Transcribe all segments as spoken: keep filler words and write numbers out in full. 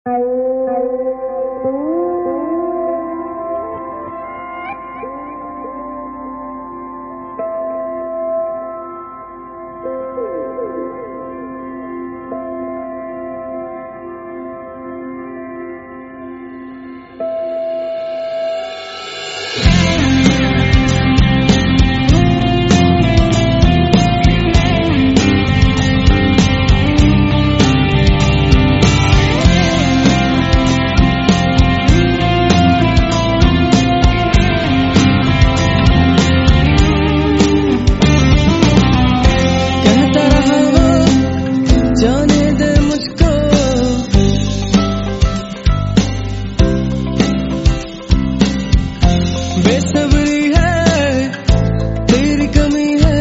बेसब्री है, तेरी कमी है।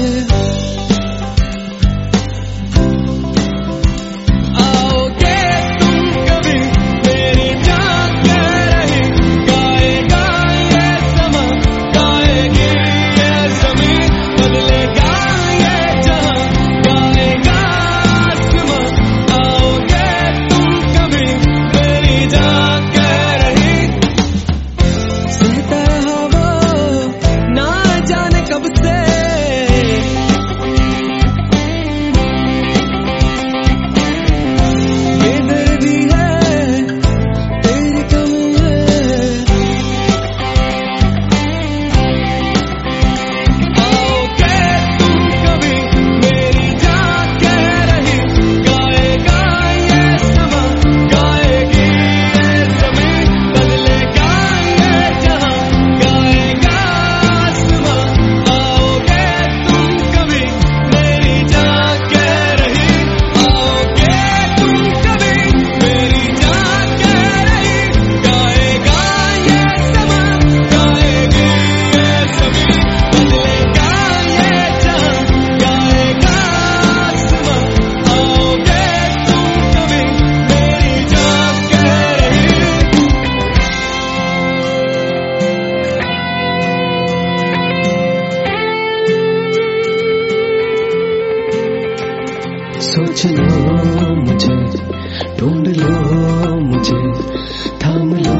आओगे तुम कभी मेरी जान कह रही, गाएगा ये समा, गाएगी ये ज़मीं, बदलेगा ये जहां, गाएगा आसमां। आओगे तुम कभी मेरी जान कह रही, सहता कब से ये दर्दी है, तेरी कमी है। आओगे तुम कभी मेरी जान कह रही, गाएगा ये समा, गाएगी ये ज़मीं, बदलेगा ये जहां, गाएगा आसमां। सोच लो मुझे, ढूंढ लो मुझे, थाम लो